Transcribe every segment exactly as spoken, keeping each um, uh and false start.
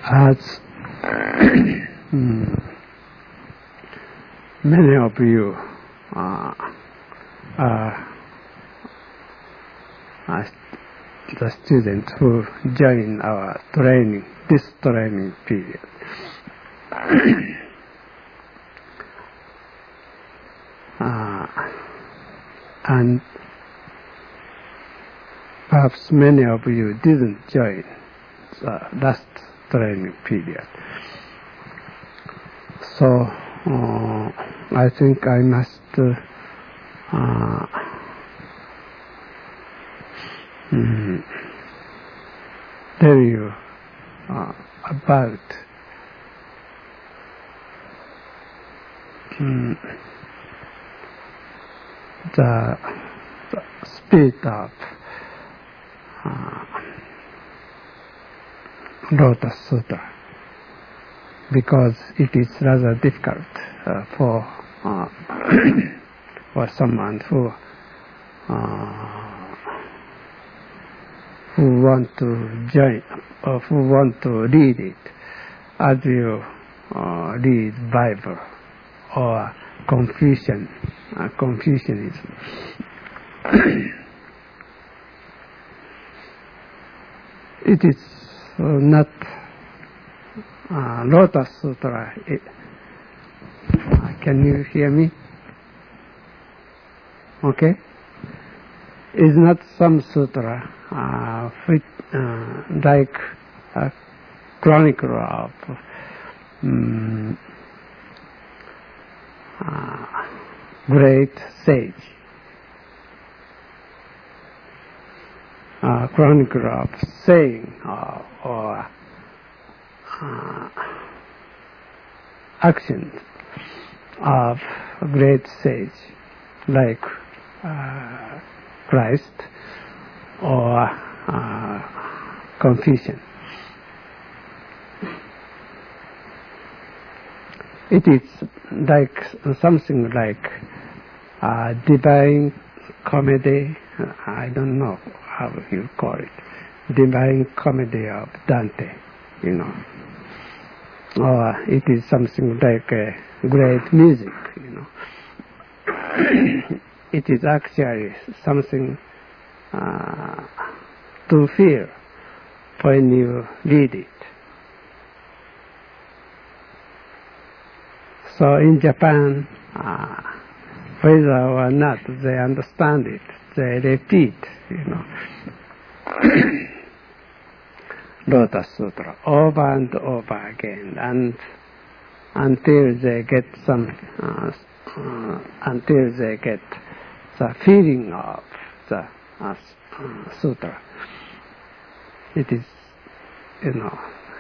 As many of you uh, are, are the students who join our training, this training period, uh, and perhaps many of you didn't join the last training period. So uh, I think I must uh, mm, tell you uh, about mm, the, the spirit of uh, Lotus Sutra, because it is rather difficult uh, for uh, for someone who uh, who want to join or who want to read it as you uh, read Bible or Confucian uh, Confucianism. It is uh, not uh, Lotus Sutra. It, uh, can you hear me? Okay. It's not some sutra uh, fit, uh, like a chronicle of um, uh, great sage. Uh, chronicle of saying uh, or uh, action of a great sage like uh, Christ or uh, Confucian. It is like something like uh, divine comedy. I don't know how you call it, divine comedy of Dante, you know. Or it is something like uh, great music, you know. It is actually something uh, to feel when you read it. So in Japan, uh, whether or not they understand it, they repeat, you know, Lotus Sutra over and over again, and until they get some, uh, uh, until they get the feeling of the uh, sutra. It is, you know,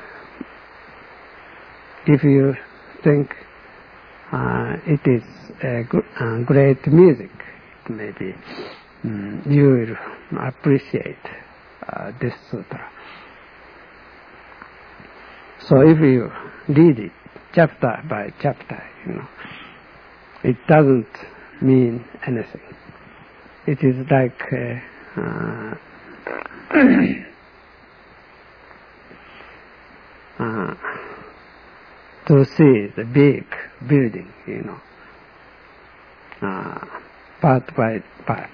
if you think uh, it is a good, uh, great music, maybe um, you will appreciate uh, this sutra. So if you read it chapter by chapter, you know, it doesn't mean anything. It is like uh, uh, uh, to see the big building, you know, uh, part by part.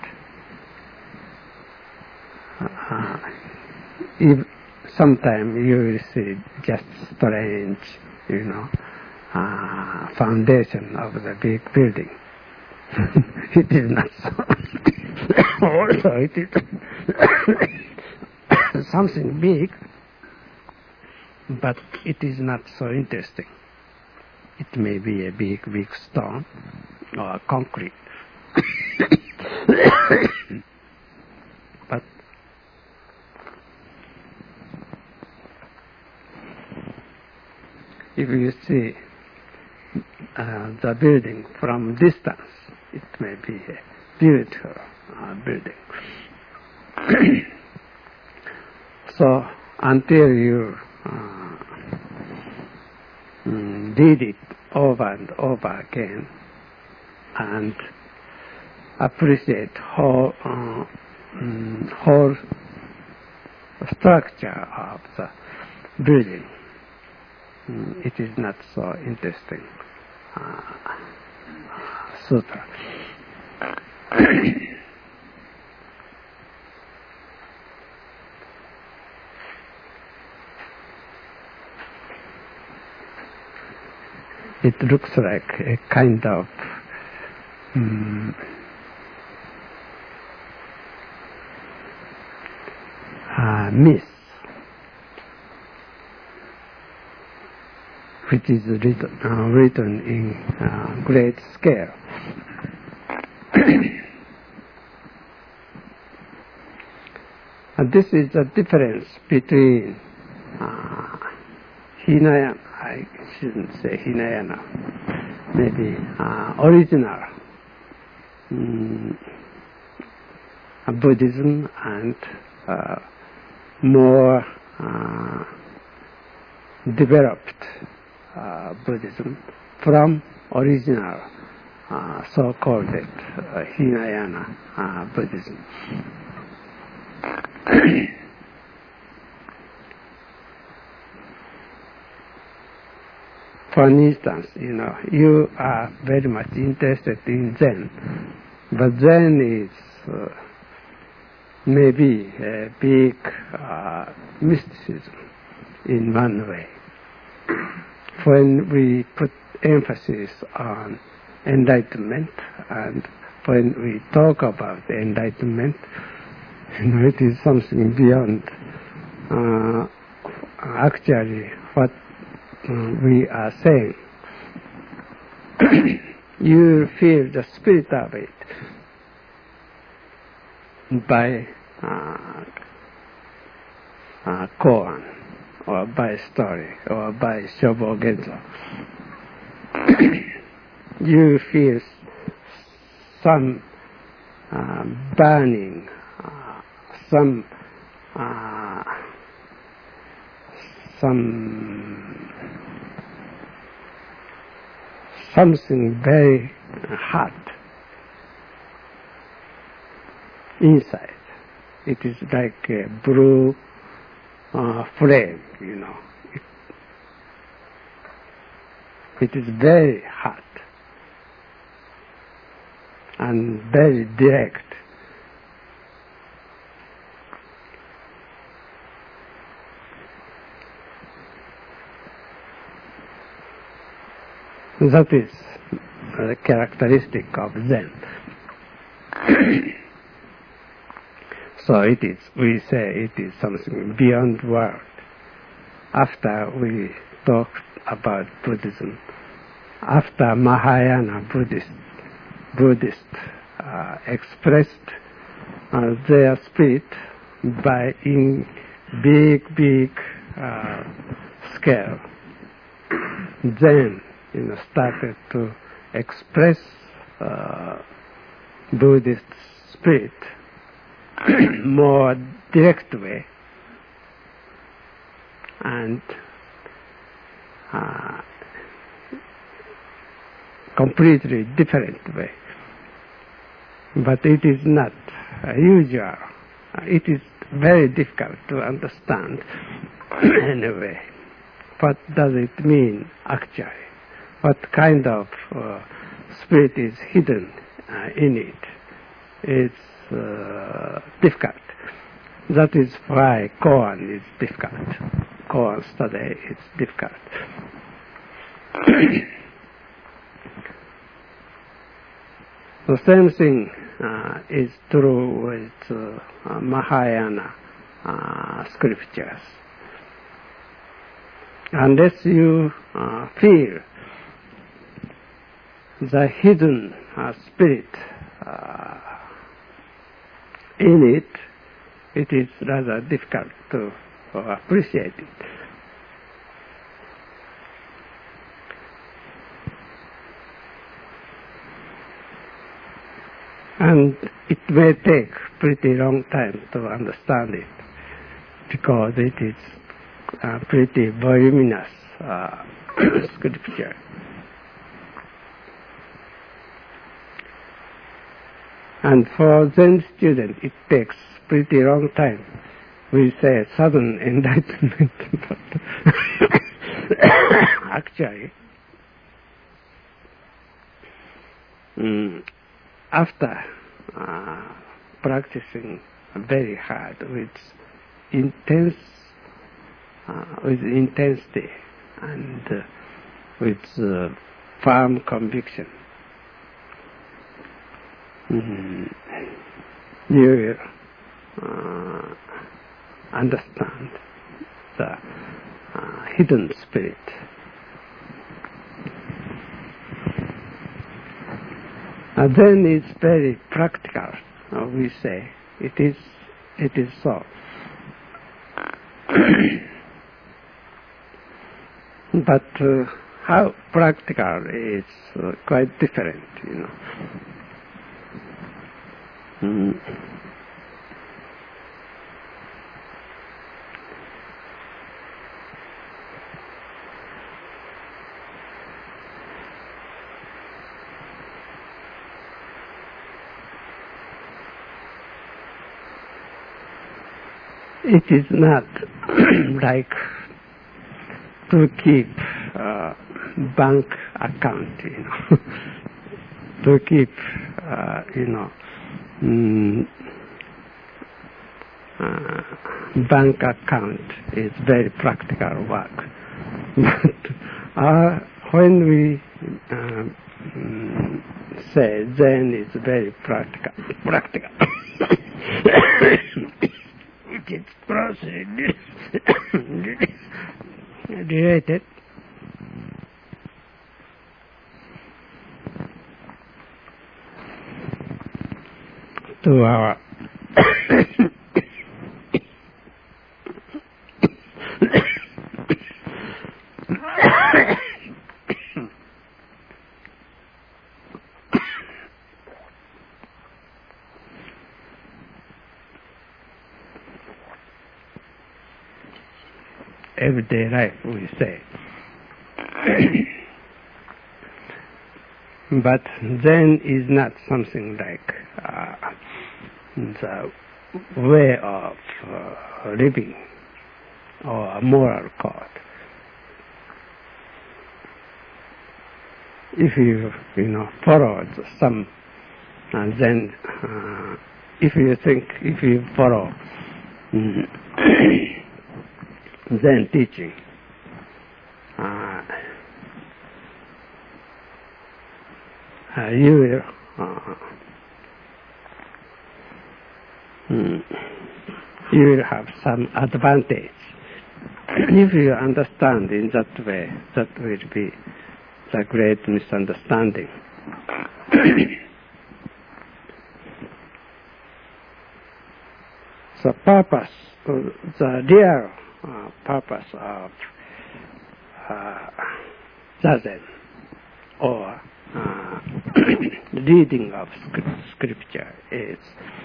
Uh, if sometimes you will see just strange, you know, uh, foundation of the big building. It is not so. Also, it is something big, but it is not so interesting. It may be a big, big stone or concrete. But if you see uh, the building from distance, it may be a beautiful uh, building. So until you uh, mm, read it over and over again and appreciate whole, uh, mm, whole structure of the building, mm, it is not so interesting uh, sutra. It looks like a kind of um, uh, myth, which is written, uh, written in uh, great scale. And this is the difference between uh, Hinayana, I shouldn't say Hinayana, maybe uh, original um, Buddhism and uh, more uh, developed uh, Buddhism from original uh, so-called uh, Hinayana uh, Buddhism. For instance, you know, you are very much interested in Zen, but Zen is uh, maybe a big uh, mysticism in one way. When we put emphasis on enlightenment, and when we talk about enlightenment, you know, it is something beyond uh, actually what uh, we are saying. You feel the spirit of it by uh, uh, koan, or by story, or by Shobogenzo. You feel some uh, burning, uh, some uh, some something very hot inside. It is like a blue uh, flame, you know. It, it is very hot and very direct. That is a characteristic of Zen. So it is, we say it is something beyond world. After we talked about Buddhism, after Mahayana Buddhist, Buddhist uh, expressed uh, their spirit by in big, big uh, scale, Zen, you know, started to express uh, Buddhist spirit more direct way and uh, completely different way. But it is not uh, usual. It is very difficult to understand anyway. What does it mean actually? What kind of uh, spirit is hidden uh, in it? It's uh, difficult. That is why koan is difficult. Koan study is difficult. The same thing uh, is true with uh, Mahayana uh, scriptures. Unless you uh, feel the hidden uh, spirit uh, in it, it is rather difficult to uh, appreciate it. And it may take pretty long time to understand it, because it is uh, pretty voluminous uh, scripture. And for Zen student, it takes pretty long time. We say sudden enlightenment, but Actually, mm, after uh, practicing very hard with intense, uh, with intensity and uh, with uh, firm conviction, mm, you will uh, understand the uh, hidden spirit. And then it's very practical. Uh, we say it is, it is so. But uh, how practical is uh, quite different, you know. Mm. It is not like to keep uh, bank account, you know, to keep, uh, you know, mm, uh, bank account is very practical work. But uh, when we uh, mm, say Zen is very practical, practical. It is closely related to our everyday life, we say. But Zen is not something like uh, the way of uh, living or a moral code. If you, you know, follow some uh, Zen, uh, if you think, if you follow mm, Zen teaching, uh, uh, you will uh, mm, you will have some advantage. If you understand in that way, that will be the great misunderstanding. The purpose, the real uh, purpose of uh, Zazen, or uh, reading of scripture, is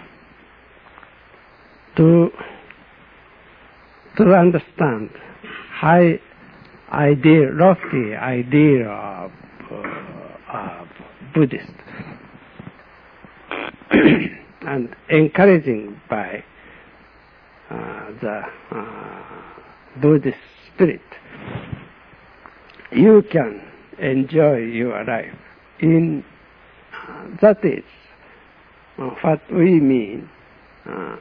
to to understand high idea, lofty idea of, uh, of Buddhist, and encouraging by uh, the uh, Buddhist spirit, you can enjoy your life. In uh, that is uh, what we mean. Uh,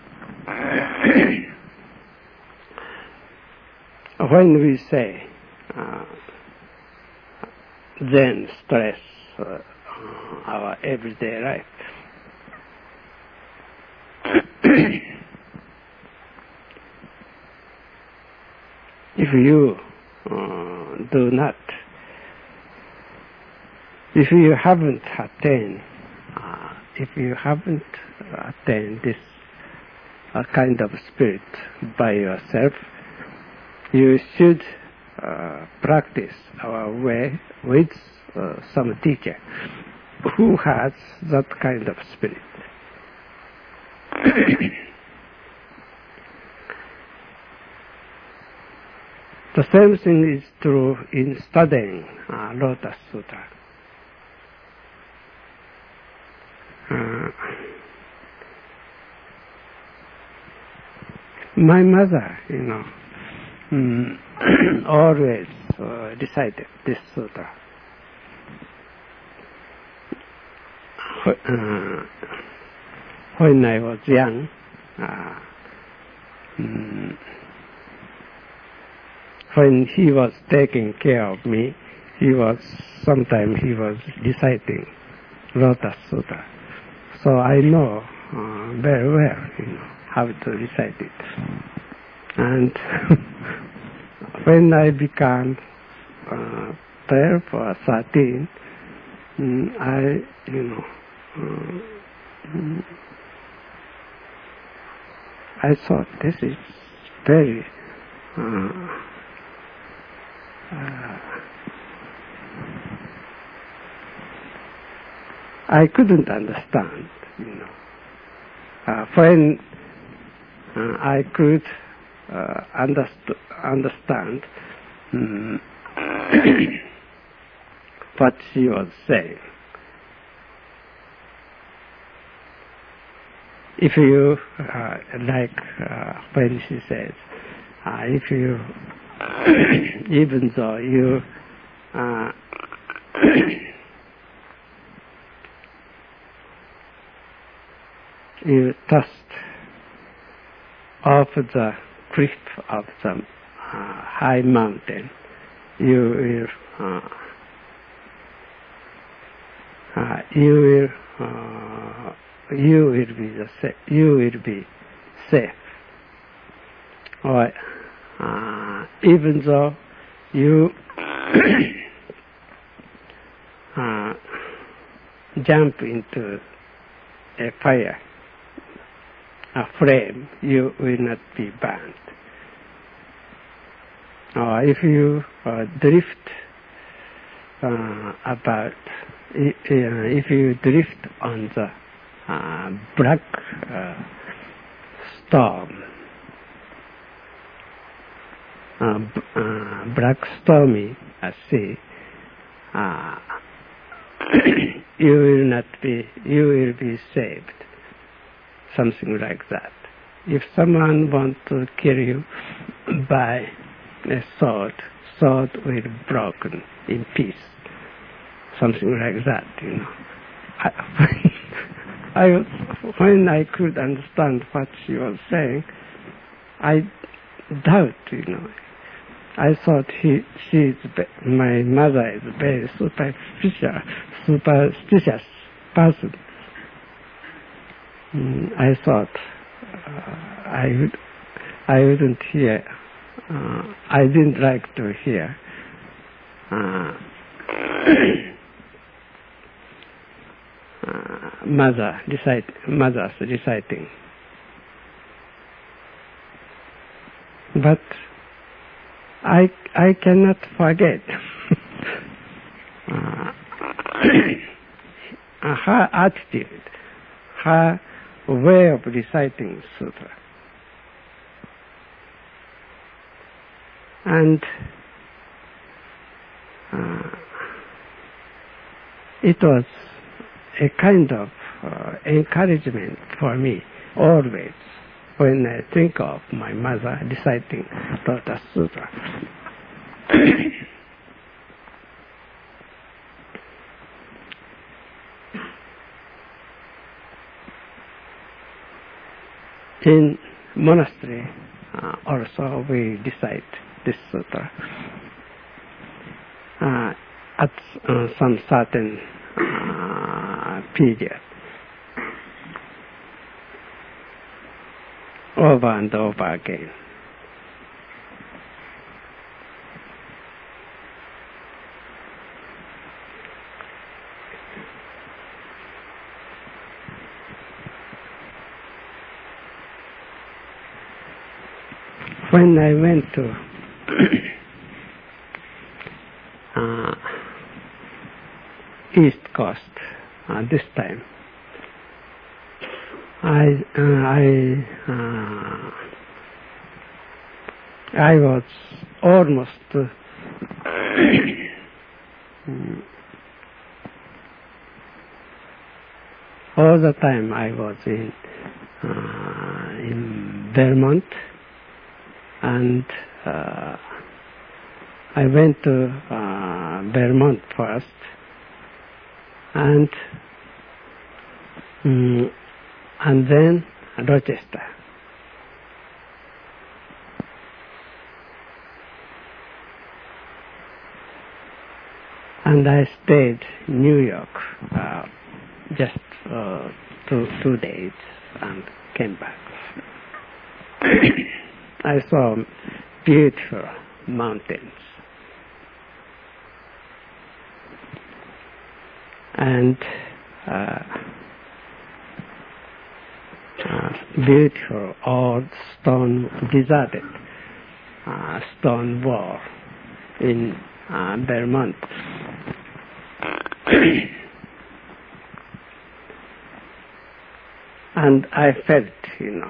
when we say uh, Zen stress uh, our everyday life, if you uh, do not, if you haven't attained, uh, if you haven't attained this uh, kind of spirit by yourself, you should uh, practice our way with uh, some teacher who has that kind of spirit. The same thing is true in studying uh, Lotus Sutra. Uh, my mother, you know, mm, always uh, recited this sutta. Uh, when I was young, uh, mm, when he was taking care of me, he was sometimes he was reciting Lotus Sutta. So I know uh, very well, you know, how to recite it. And when I became uh, twelve or thirteen, um, I, you know, um, I thought this is very uh, uh, I couldn't understand, you know. Uh, when uh, I could uh, underst- understand um, what she was saying. If you, uh, like uh, when she says, uh, if you, even though you uh, you touched off the cliff of the uh, high mountain, you will, uh, uh, you will, uh, you will be the sa- you will be safe. Or uh, even though you uh, jump into a fire, a flame, you will not be burned. Or if you uh, drift uh, about, if you drift on the uh, black uh, storm, uh, b- uh, black stormy uh, sea, uh, you will not be, you will be saved. Something like that. If someone wants to kill you by a sword, sword will be broken in piece. Something like that, you know. I, I, when I could understand what she was saying, I doubt, you know. I thought he, she is, my mother is a very superficial, superstitious person. Mm, I thought uh, I would, I wouldn't hear. Uh, I didn't like to hear uh, uh, mother recite, mothers reciting. But I I cannot forget uh, her attitude, her way of reciting sutra. And uh, it was a kind of uh, encouragement for me always when I think of my mother reciting Lotus Sutra. In monastery uh, also we recite this sutra uh, at uh, some certain uh, period, over and over again. When I went to uh, East Coast uh, this time, I uh, I uh, I was almost uh, all the time I was in uh, in Vermont and uh, I went to uh, Vermont first, and um, and then Rochester. And I stayed in New York uh, just uh, two, two days and came back. I saw beautiful mountains and uh, uh, beautiful old stone, deserted uh, stone wall in uh, Vermont. And I felt, you know,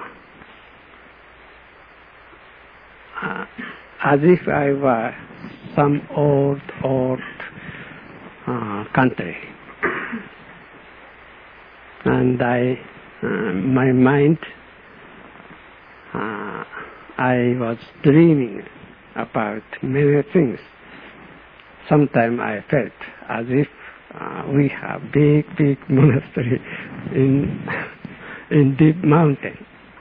uh, as if I were some old, old uh, country. And I, uh, my mind, uh, I was dreaming about many things. Sometimes I felt as if uh, we have big, big monastery in in deep mountain.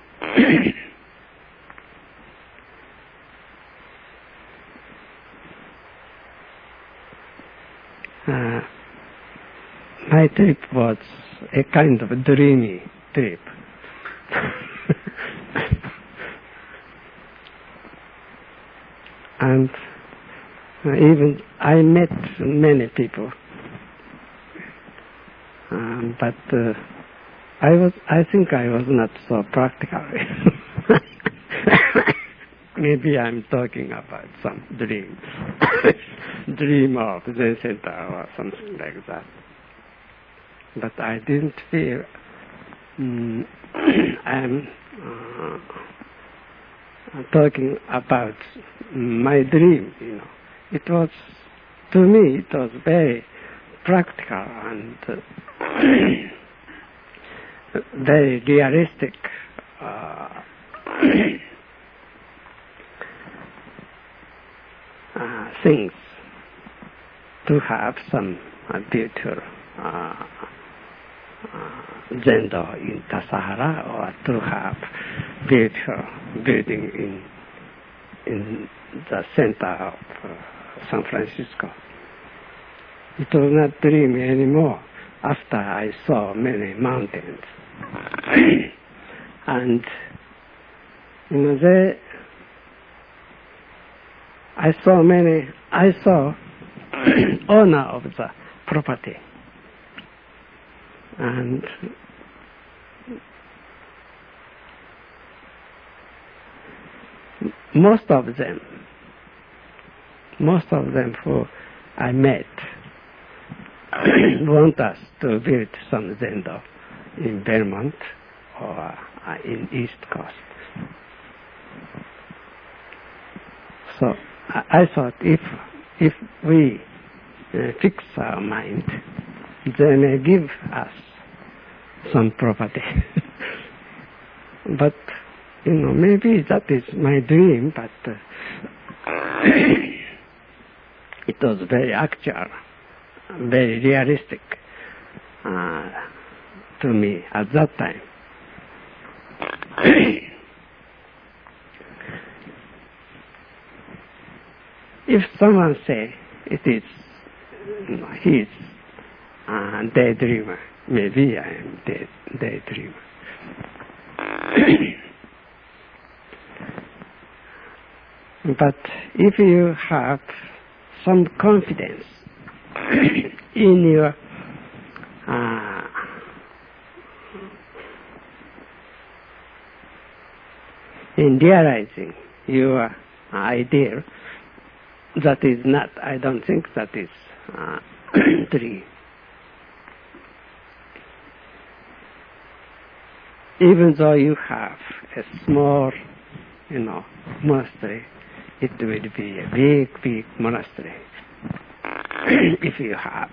uh, my trip was a kind of a dreamy trip. And even I met many people, um, but uh, I was. I think I was not so practical. Maybe I'm talking about some dream, dream of Zen center or something like that. But I didn't feel um, I'm uh, talking about my dream. You know, it was to me it was very practical and uh, very realistic uh, uh, things to have some uh, beautiful uh, uh, Zendo in Tassajara, or to have beautiful building in in the center of uh, San Francisco. It was not dream anymore after I saw many mountains. And you know, they, I saw many, I saw owner of the property. And most of them, most of them who I met want us to build some Zendo in Vermont or uh, in East Coast. So I, I thought if if we uh, fix our mind, they may give us some property. But you know, maybe that is my dream, but uh, it was very actual, very realistic uh, to me at that time. If someone say it is, you know, he is a daydreamer, maybe I am day, daydreamer. But if you have some confidence in your uh, in realizing your ideal, that is not, I don't think that is uh, dream. Even though you have a small, you know, monastery, it will be a big, big monastery if you have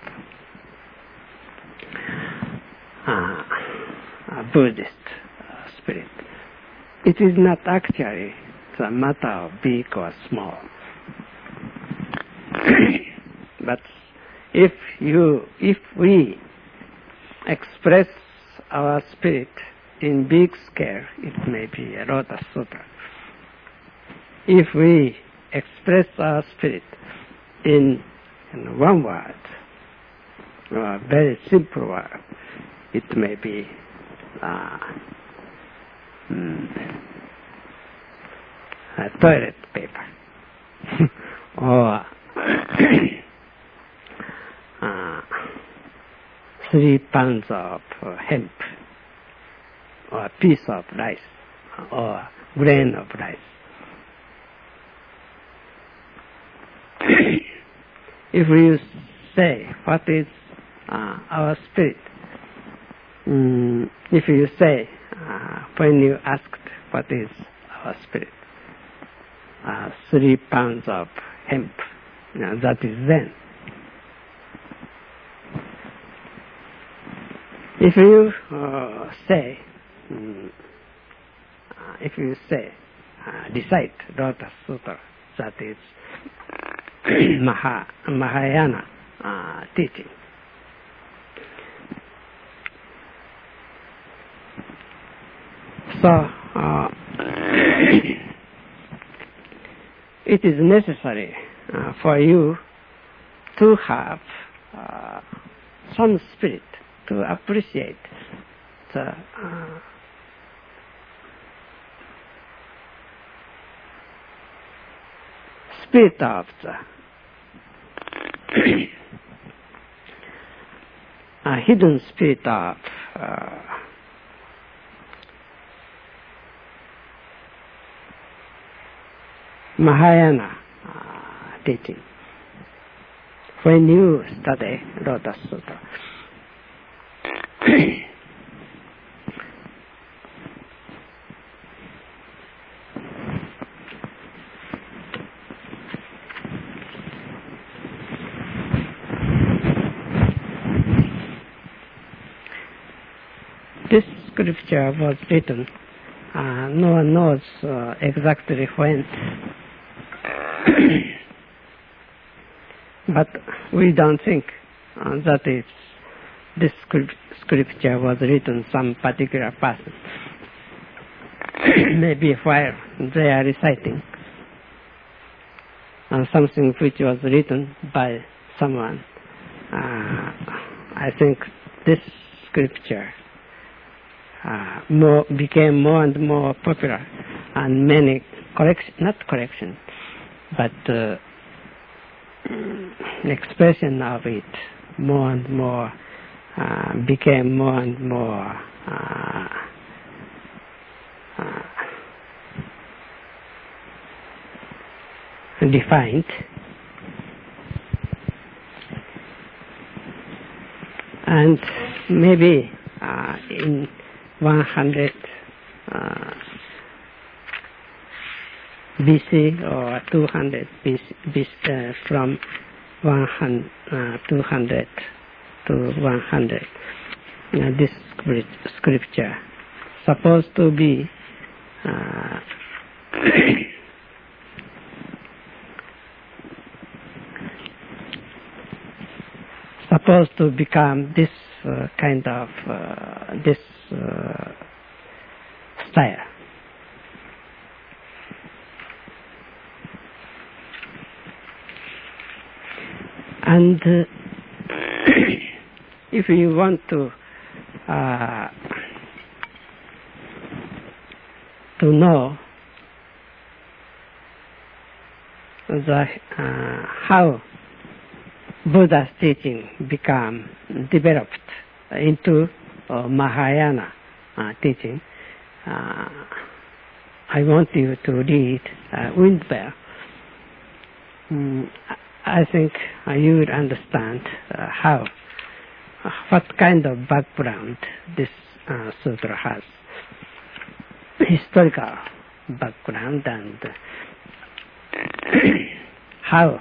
uh, a Buddhist uh, spirit. It is not actually the matter of big or small. But if you, if we express our spirit in big scale, it may be a Lotus Sutra. If we express our spirit in, in one word, or a very simple word, it may be uh, mm, a toilet paper or uh, three pounds of uh, hemp or a piece of rice or grain of rice. If we say what is uh, our spirit, mm, if you say uh, when you asked what is our spirit, uh, three pounds of hemp, you know, that is Zen. If you uh, say, mm, uh, if you say, uh, recite Lotus Sutra, that is Maha, Mahayana uh, teaching. So, uh, it is necessary uh, for you to have uh, some spirit to appreciate the uh, spirit of the a hidden spirit of uh, Mahayana uh, teaching. When you study Lotus Sutra, this scripture was written, uh, no one knows uh, exactly when, but we don't think uh, that it's, this script, scripture was written some particular person. Maybe while they are reciting uh, something which was written by someone. Uh, I think this scripture Uh, more became more and more popular, and many correction, not correction, but uh, expression of it more and more uh, became more and more uh, uh, defined, and maybe uh, in one hundred uh, B C or two hundred B C, B C uh, from one hundred, uh, two hundred to one hundred. Uh, this scripture supposed to be uh, supposed to become this uh, kind of uh, this uh, style. And uh, if you want to uh, to know the uh, how Buddha's teaching become developed into uh, Mahayana uh, teaching, uh, I want you to read uh, Windbell. Mm, I think uh, you will understand uh, how, uh, what kind of background this uh, sutra has. Historical background and how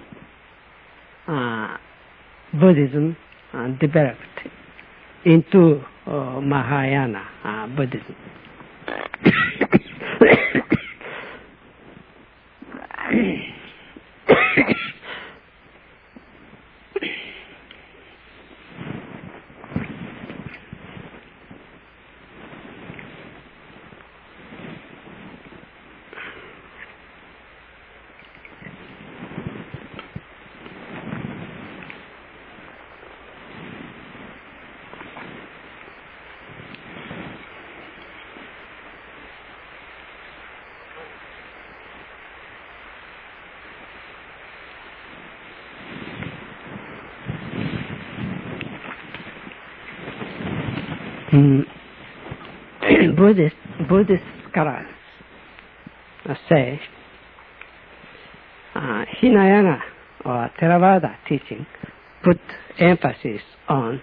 uh, Buddhism uh, developed into uh, Mahayana uh, Buddhism. Mm. Buddhist, Buddhist scholars say uh, Hinayana or Theravada teaching put emphasis on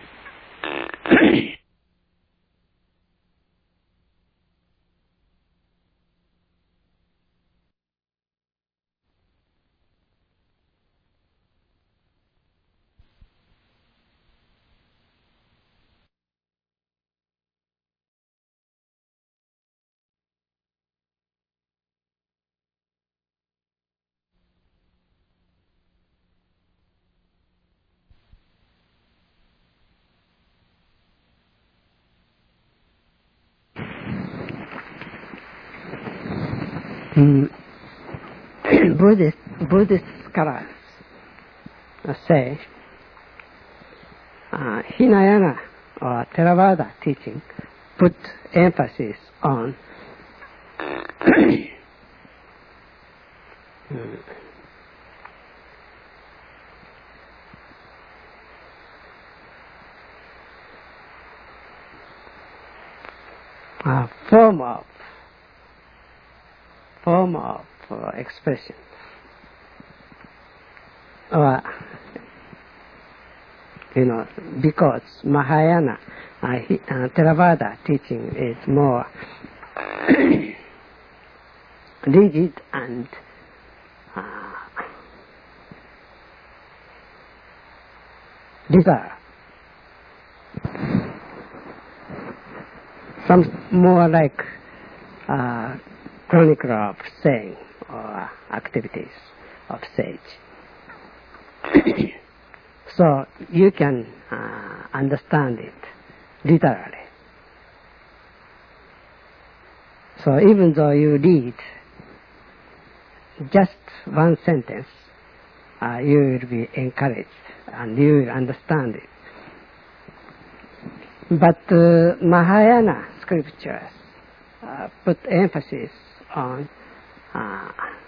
mm, Buddhist, Buddhist scholars say uh, Hinayana or Theravada teaching put emphasis on mm, a form of form of uh, expression, or you know, because Mahayana, uh, he, uh, Theravada teaching is more rigid and uh, literal. Some more like uh, chronicle of saying or activities of sage. So you can uh, understand it literally. So even though you read just one sentence, uh, you will be encouraged and you will understand it. But uh, Mahayana scriptures uh, put emphasis on uh,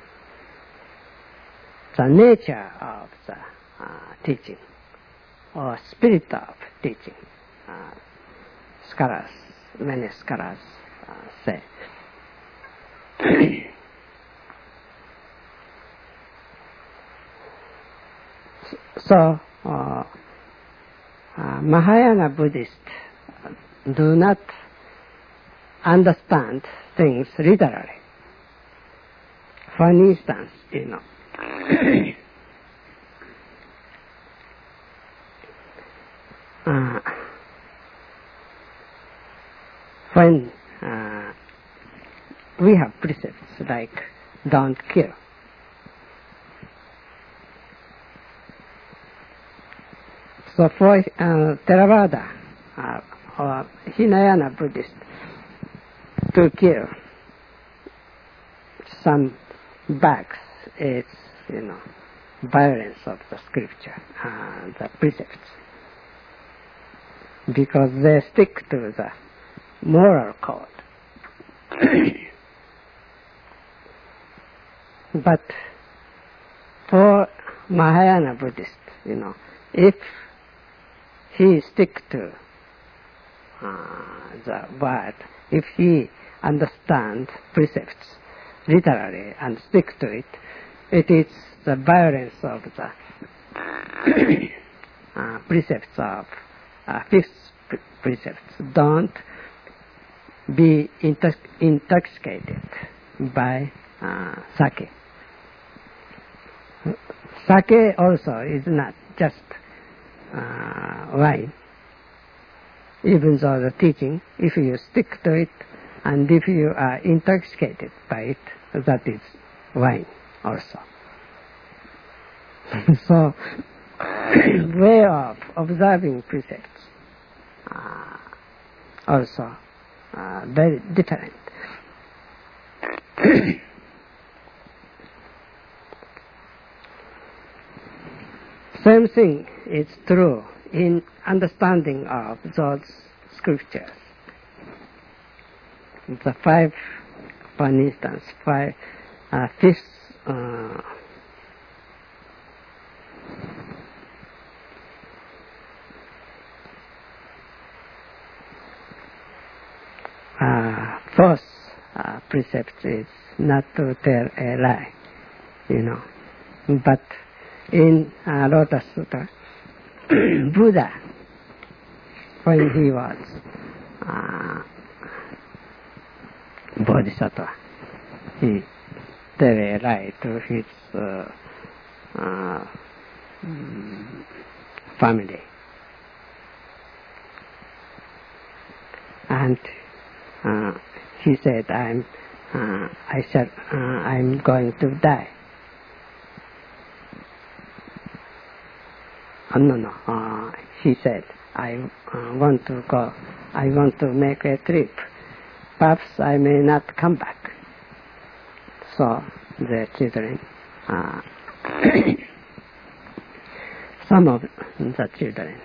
the nature of the uh, teaching, or spirit of teaching. Uh, scholars, many scholars uh, say. So, uh, uh, Mahayana Buddhists do not understand things literally. For instance, you know, uh, when uh, we have precepts like don't kill, so for uh, Theravada uh, or Hinayana Buddhist, to kill some bugs is, you know, violence of the scripture, uh, the precepts, because they stick to the moral code. But for Mahayana Buddhist, you know, if he stick to uh, the word, if he understands precepts literally and stick to it, it is the violence of the uh, precepts of uh, fifth pre- precepts. Don't be intox- intoxicated by uh, sake. Sake also is not just uh, wine. Even though the teaching, if you stick to it and if you are intoxicated by it, that is wine also. So, way of observing precepts uh, also uh, very different. Same thing is true in understanding of those scriptures. The five, for instance, five, uh, fifth, uh, fourth uh, precept is not to tell a lie, you know. But in uh, Lotus Sutra, Buddha, when he was uh, Bodhisattva, he tell a lie to his uh, uh, family. And uh, he said, "I'm, uh, I said, uh, I'm going to die." Oh, no, no. Uh, he said, "I uh, want to go. I want to make a trip. Perhaps I may not come back." So the children, uh, some of the children,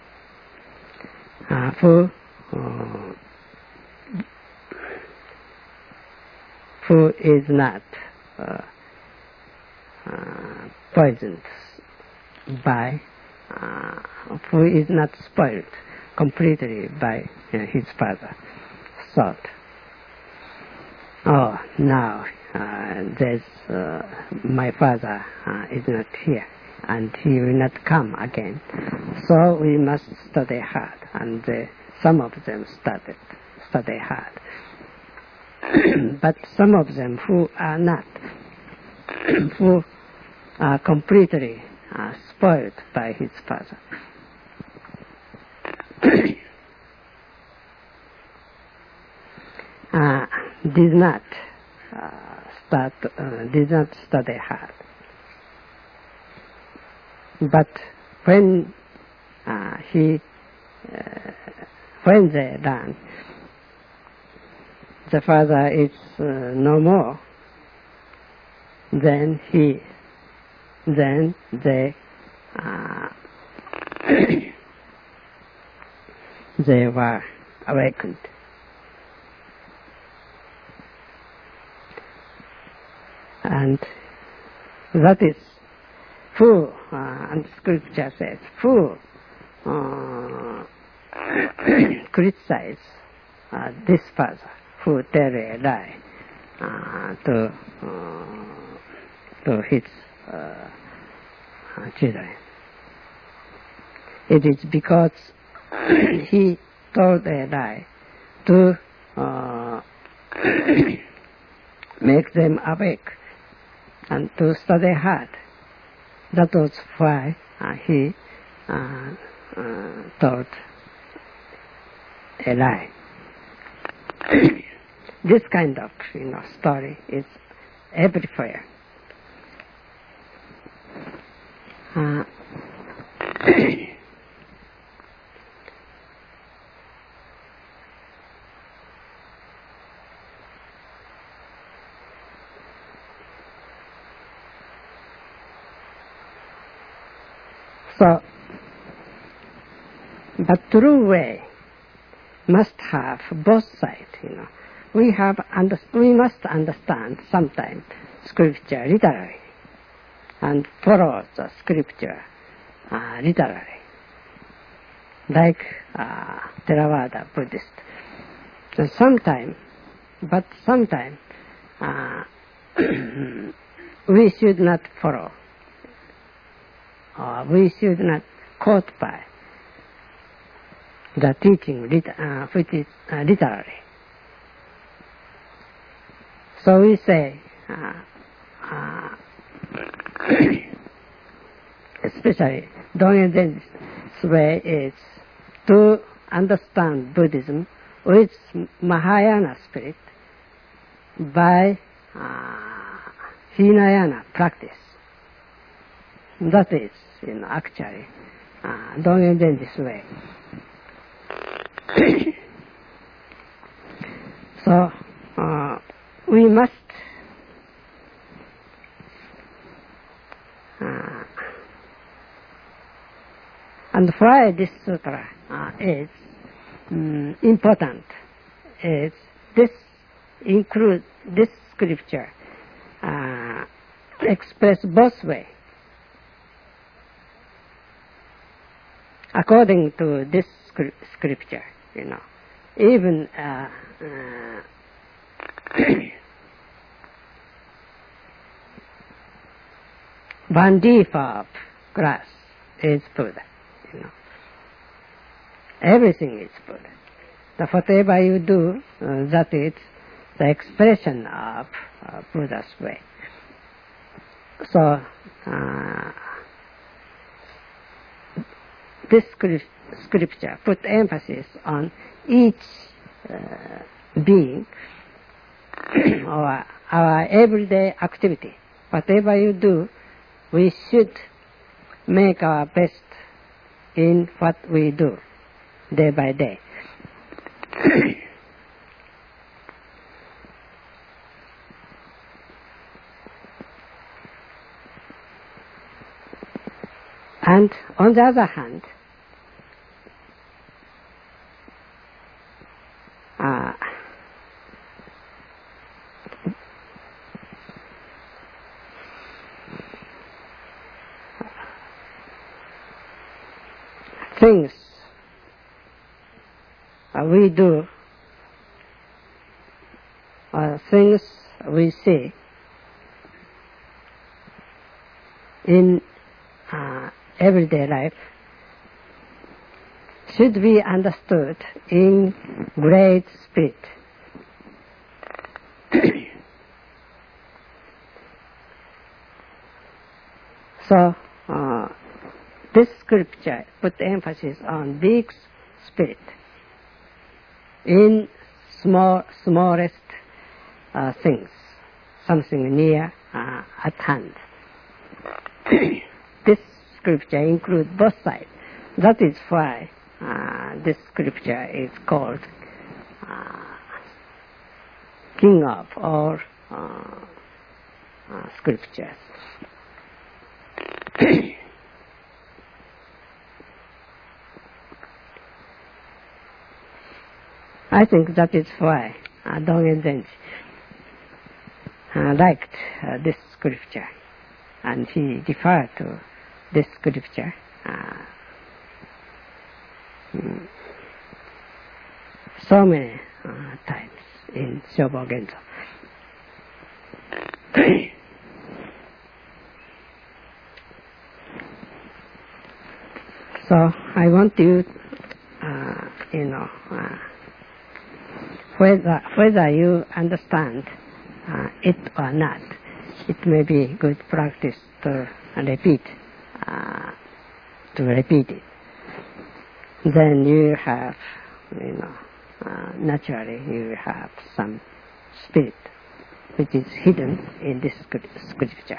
uh, who uh, who is not uh, uh, poisoned by, uh, who is not spoiled completely by uh, his father, thought, "Oh, now uh, there's uh, my father uh, is not here, and he will not come again. So we must study hard." And uh, some of them started study hard. But some of them who are not, who are completely uh, spoiled by his father, uh, did not uh, start, uh, did not study hard. But when uh, he, uh, when they learn the father is uh, no more, then he, then they, uh, they were awakened. And that is who, uh, and scripture says, who uh, criticize uh, this father, who tell a lie uh, to uh, to his uh, uh, children. It is because he told a lie to uh, make them awake and to study hard. That was why uh, he uh, uh, told a lie. This kind of, you know, story is everywhere. Uh, so, but true way must have both sides, you know. We have under, we must understand sometimes scripture literally and follow the scripture uh, literally, like uh, Theravada Buddhist. So sometime, but sometime uh, we should not follow, or we should not quote by the teaching uh, which is uh, literally. So we say, uh, uh, especially Dogen Zenji's way is to understand Buddhism with Mahayana spirit by uh, Hinayana practice. That is, you know, actually uh, Dogen Zenji's way. So uh, we must uh, and why this sutra uh, is um, important is this include this scripture uh, express both ways. According to this scripture, you know, even uh, uh, one leaf of grass is food. You know, everything is food. The whatever you do, uh, that is the expression of uh, Buddha's way. So uh, this scripture put emphasis on each uh, being or our everyday activity. Whatever you do, we should make our best in what we do day by day. And on the other hand, uh, things uh, we do, or things we see in uh, everyday life should be understood in great spirit. So uh, this scripture put emphasis on big spirit in small, smallest uh, things, something near uh, at hand. This scripture includes both sides. That is why uh, this scripture is called uh, King of all uh, uh, scriptures. I think that is why uh, Dogen Zenji uh, liked uh, this scripture, and he referred to this scripture uh, so many uh, times in Shobo Genzo. So I want you, uh, you know, uh, whether whether you understand uh, it or not, it may be good practice to repeat, uh, to repeat it. Then you have, you know, uh, naturally you have some spirit which is hidden in this scripture.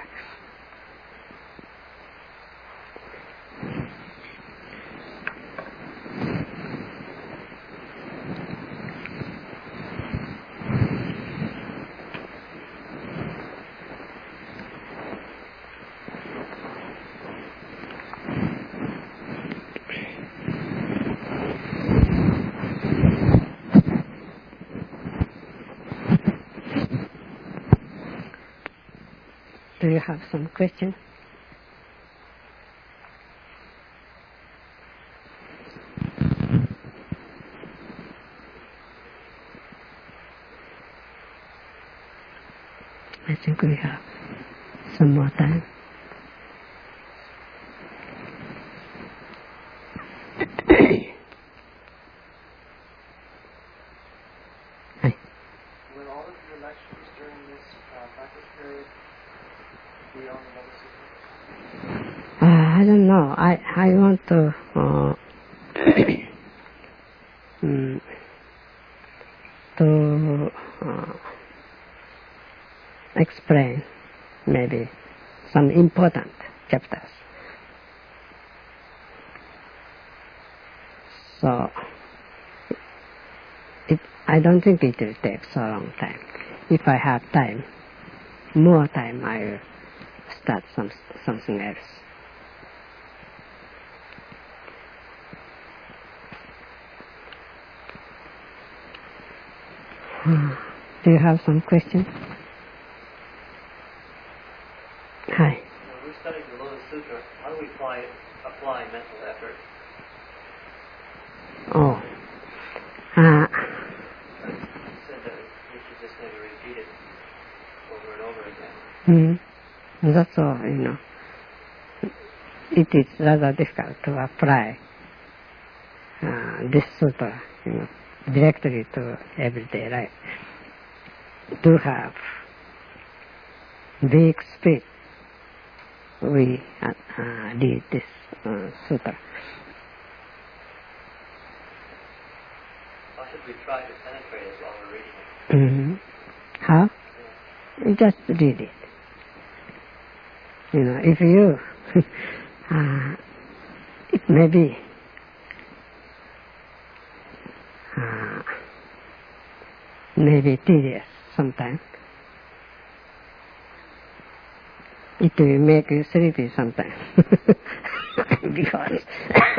Do you have some question? I think we have some more time. Hi. Will all of your lectures during this uh, practice period be on the Bodhisattva? Uh, I don't know. I I want to uh, mm, to uh, explain maybe some important chapters. So it, I don't think it will take so long time. If I have time, more time, I will start some something else. Do you have some question? Hi. When we're studying the Lotus Sutra, how do we apply, apply mental effort? Oh. Uh, You said that we should just maybe repeat and over again. Mm. That's all, you know. It is rather difficult to apply uh, this sutta, you know, directly to everyday life. To have big speed, we uh, uh, read this uh, sutta. How should we try to penetrate it while we're reading it? Mm-hmm. How? Yeah. Just read it. You know, if you, uh, it may be uh, maybe tedious sometimes. It will make you sleepy sometimes because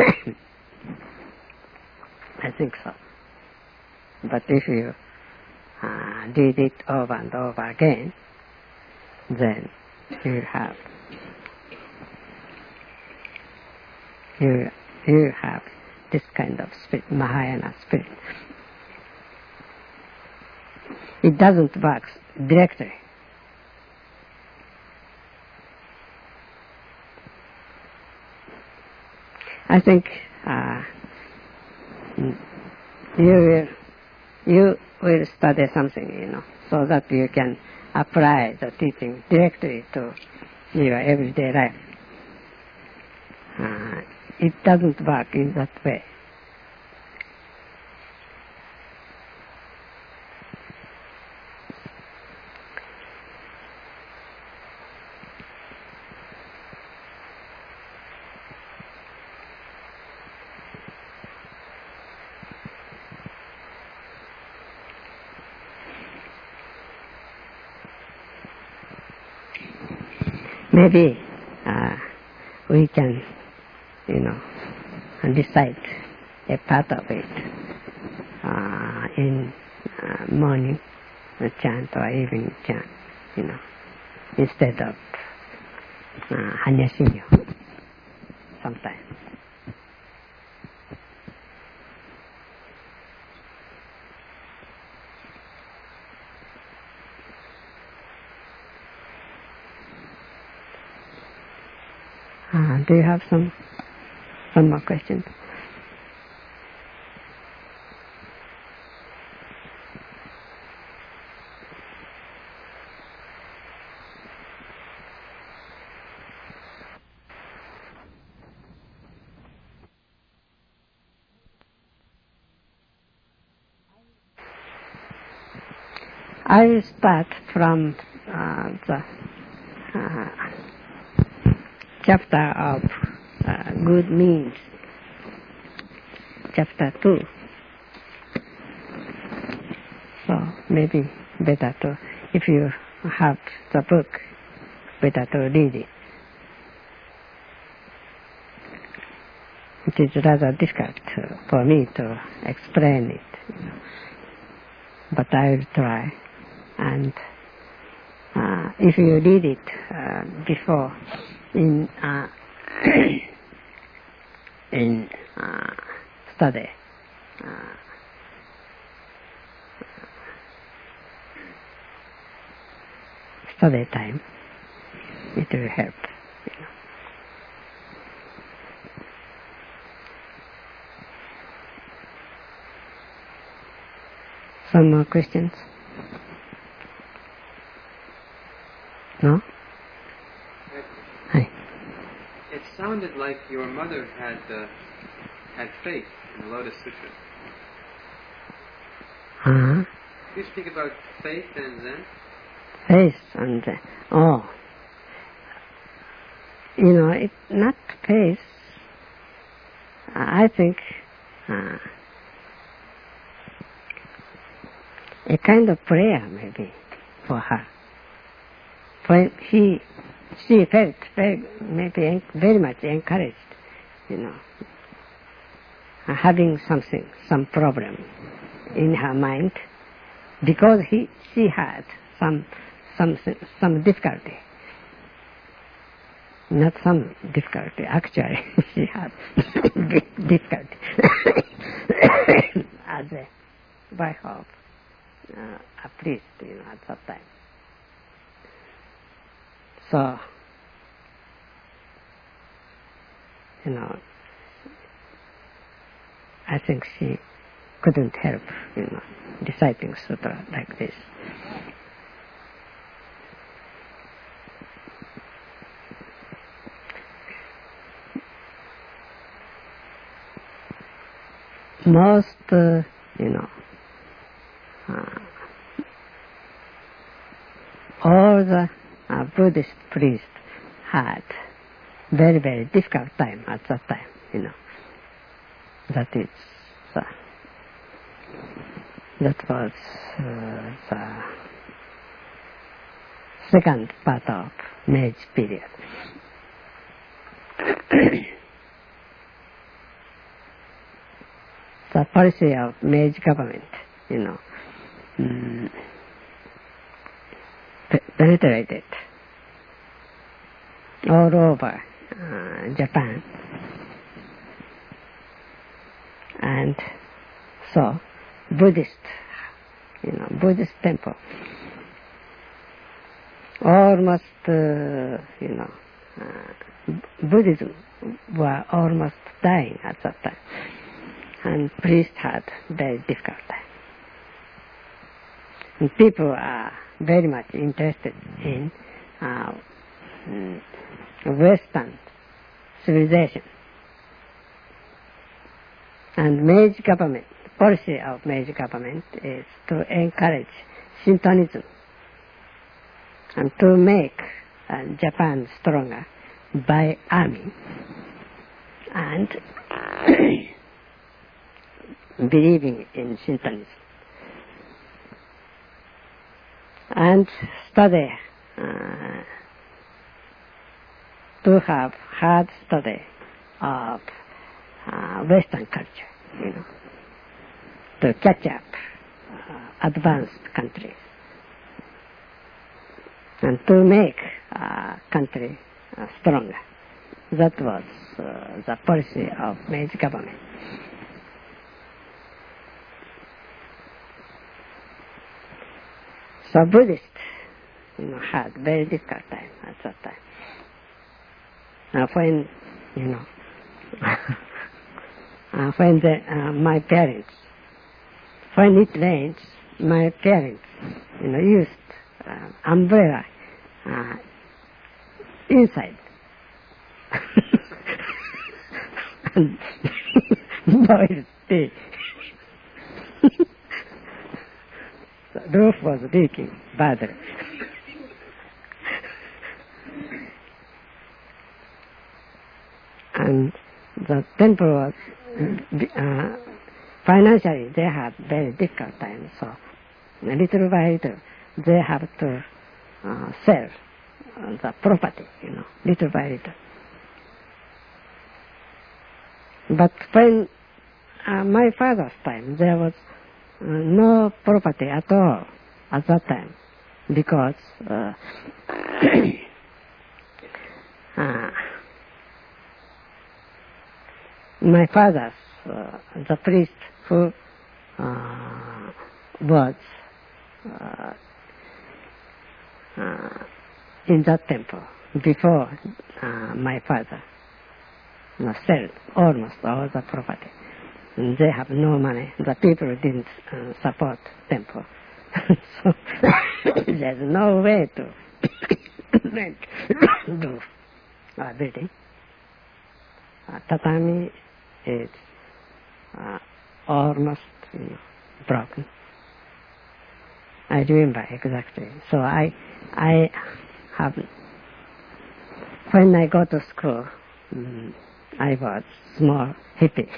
I think so. But if you uh, read it over and over again, then you have you you have this kind of spirit, Mahayana spirit. It doesn't work directly. I think uh, you will you will study something, you know, so that you can apply the teaching directly to your everyday life. Uh, it doesn't work in that way. Maybe uh, we can, you know, decide a part of it uh, in uh, morning chant or evening chant, you know, instead of uh, Hanyashinyo sometimes. Uh, do you have some some more questions? I will start from uh, the uh, chapter of uh, good means, chapter two. So maybe better to, if you have the book, better to read it. It is rather difficult to, for me to explain it, you know. But I will try. And uh, if you read it uh, before in uh, in uh, study, uh, study time, it will help. You know. Some more questions? No? Hi. It sounded like your mother had uh, had faith in the Lotus Sutra. Uh-huh. Can you speak about faith and Zen? Faith and Zen. Oh. You know, it's not faith. I think uh, a kind of prayer maybe for her. When she, she felt very, maybe very much encouraged, you know, having something, some problem in her mind, because he, she had some, some, some difficulty. Not some difficulty, actually, she had big difficulty as a wife of uh, a priest, you know, at that time. So, you know, I think she couldn't help, you know, reciting sutra like this. Most, uh, you know, uh, all the uh, Buddhist priests had very, very difficult time at that time, you know. That is, uh, that was uh, the second part of Meiji period. The policy of Meiji government, you know, um, pe- penetrated all over uh, Japan, and so Buddhist, you know, Buddhist temple almost, uh, you know, uh, Buddhism were almost dying at that time. And priests had very difficult time. And people are very much interested in uh, Western civilization. And Meiji government, policy of Meiji government is to encourage Shintoism and to make uh, Japan stronger by army and believing in Shintoism, and study, uh, to have hard study of uh, Western culture, you know, to catch up uh, advanced countries, and to make uh, country uh, stronger. That was uh, the policy of Meiji government. So Buddhists, you know, had very difficult time at that time. Uh, when, you know, uh, when the, uh, my parents, when it rains, my parents, you know, used uh, umbrella uh, inside and boiled tea. The roof was leaking badly. And the temple was, uh, financially they had very difficult time, so little by little they have to uh, sell uh, the property, you know, little by little. But when uh, my father's time, there was uh, no property at all at that time, because uh, uh, my father's, uh, the priest who uh, was uh, uh, in that temple before uh, my father uh, sold almost all the property. And they have no money. The people didn't uh, support temple. So there's no way to rent roof or building. Uh, tatami is uh, almost, you know, broken. I remember exactly. So I, I have, when I go to school, um, I was small hippie.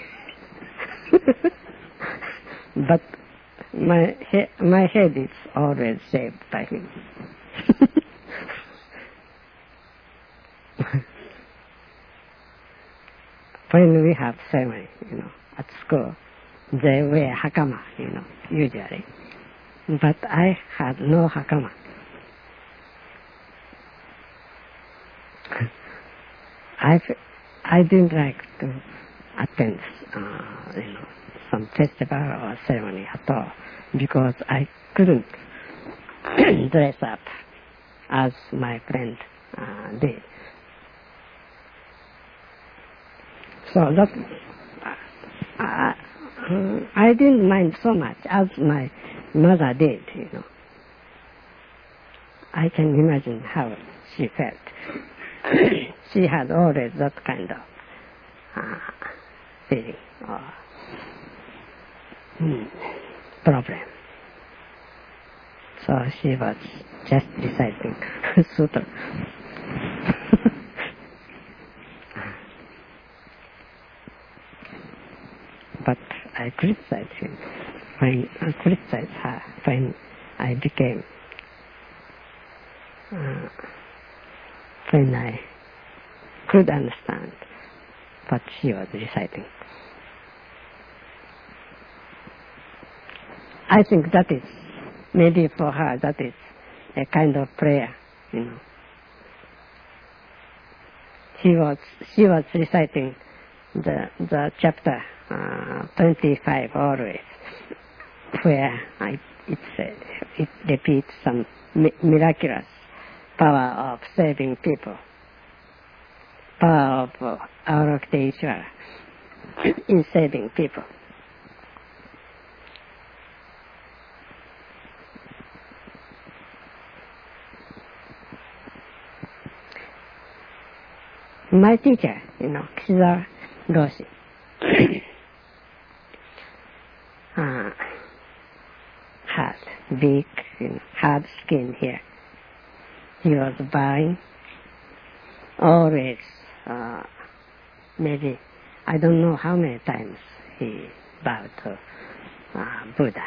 But my he- my head is always shaved by him. When we have ceremony, you know, at school, they wear hakama, you know, usually. But I had no hakama. I, I didn't like to attend, uh, you know, some festival or ceremony at all, because I couldn't dress up as my friend uh, did. So that uh, uh, I didn't mind so much as my mother did, you know. I can imagine how she felt. She had always that kind of uh, feeling or hmm, problem. So she was just reciting sutra. But I criticized him when I criticized her when I became uh, when I could understand what she was reciting. I think that is maybe for her that is a kind of prayer, you know. She was she was reciting the the chapter uh, twenty-five always, where I, it uh, it repeats some mi- miraculous power of saving people, power of uh, Avalokiteshvara in saving people. My teacher, you know, Kishida Roshi, uh, had big, you know, hard skin here. He was bowing always, uh, maybe, I don't know how many times he bowed to uh, Buddha.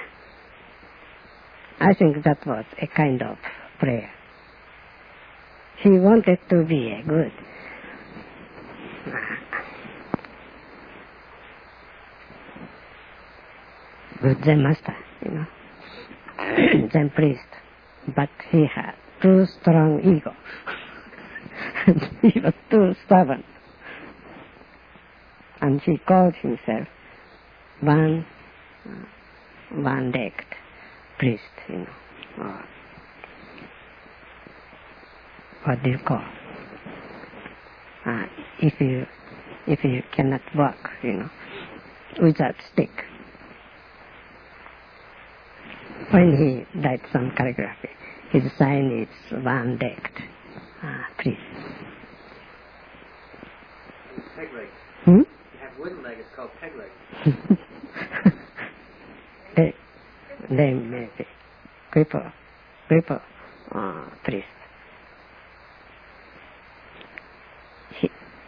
I think that was a kind of prayer. He wanted to be a good good Zen master, you know, Zen priest, but he had too strong ego. He was too stubborn, and he called himself one uh, one-legged priest, you know, or what do you call? Uh, if you if you cannot walk, you know, without stick. When he writes some calligraphy, his sign is one-legged uh, priest. Peg leg. Hmm? You have wooden leg, it's called peg leg. they, they may be cripple, cripple uh, priest. He,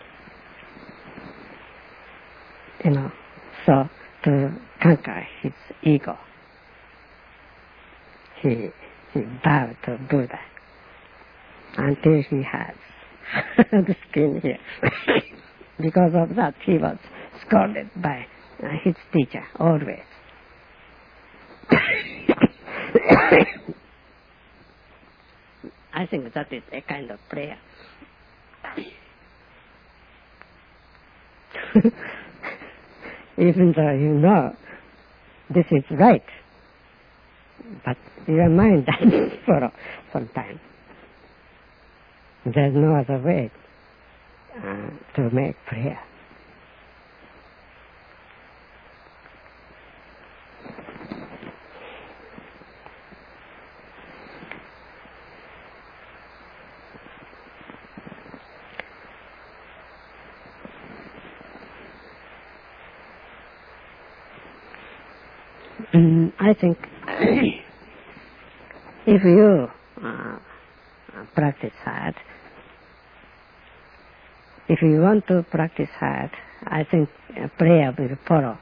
you know, so to conquer his ego, he, he bowed to Buddha until he has the skin here. Because of that, he was scolded by uh, his teacher always. I think that is a kind of prayer. Even though you know this is right, but your mind doesn't follow sometimes. There's no other way uh, to make prayer. Mm, I think if you uh, practice hard, if you want to practice hard, I think uh, prayer will follow.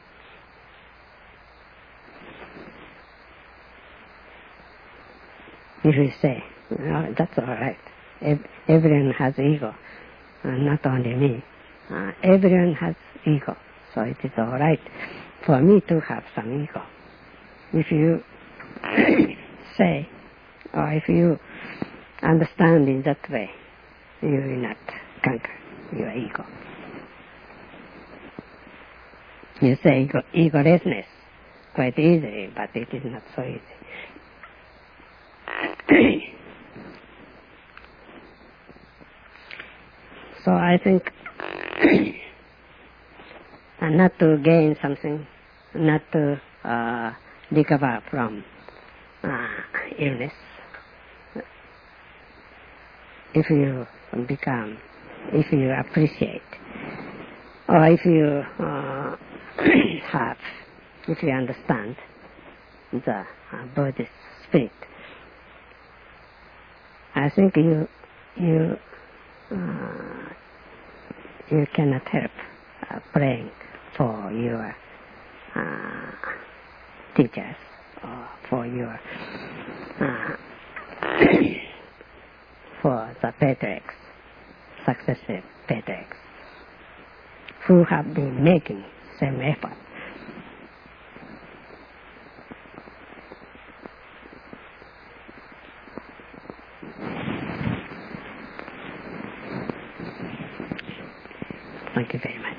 If you say, no, that's all right. Ev- everyone has ego, uh, not only me. Uh, everyone has ego, so it is all right for me to have some ego. If you say, or if you understand in that way, you will not conquer your ego. You say ego, egolessness quite easily, but it is not so easy. So I think and not to gain something, not to uh, recover from uh, illness. If you become, if you appreciate, or if you uh, have, if you understand the uh, Buddhist spirit, I think you you uh, you cannot help uh, praying for your uh, teachers or for your uh, for the patriarchs, successive patriarchs, who have been making same effort. Thank you very much.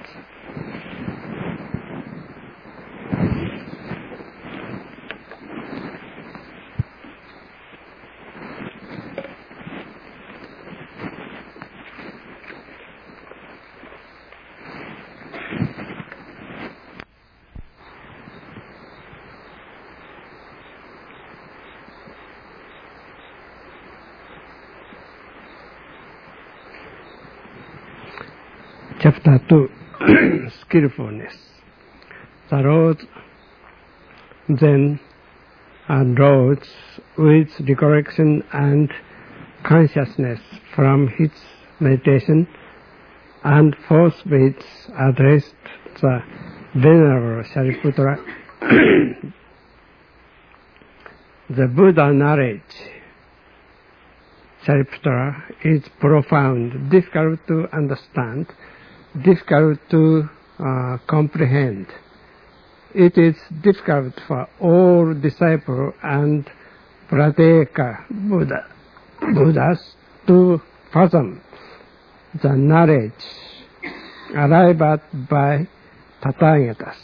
Chapter two, Skillfulness. The Lord then arose with recollection and consciousness from his meditation, and forthwith addressed the Venerable Shariputra. The Buddha knowledge, Shariputra, is profound, difficult to understand, difficult to uh, comprehend. It is difficult for all disciples and Prateka Buddha, Buddhas to fathom the knowledge arrived at by Tathagatas.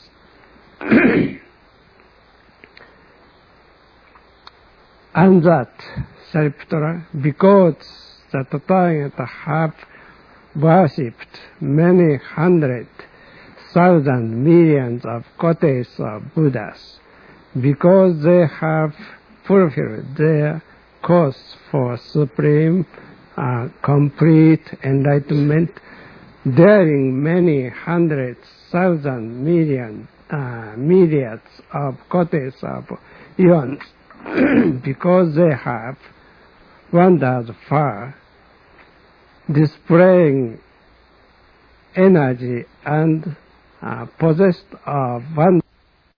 And that, Shariputra, because the Tathagata have worshipped many hundred thousand millions of copies of Buddhas, because they have fulfilled their course for supreme, uh, complete enlightenment during many hundred thousand million, uh, myriads of copies of eons, because they have wandered far, displaying energy and uh, possessed of one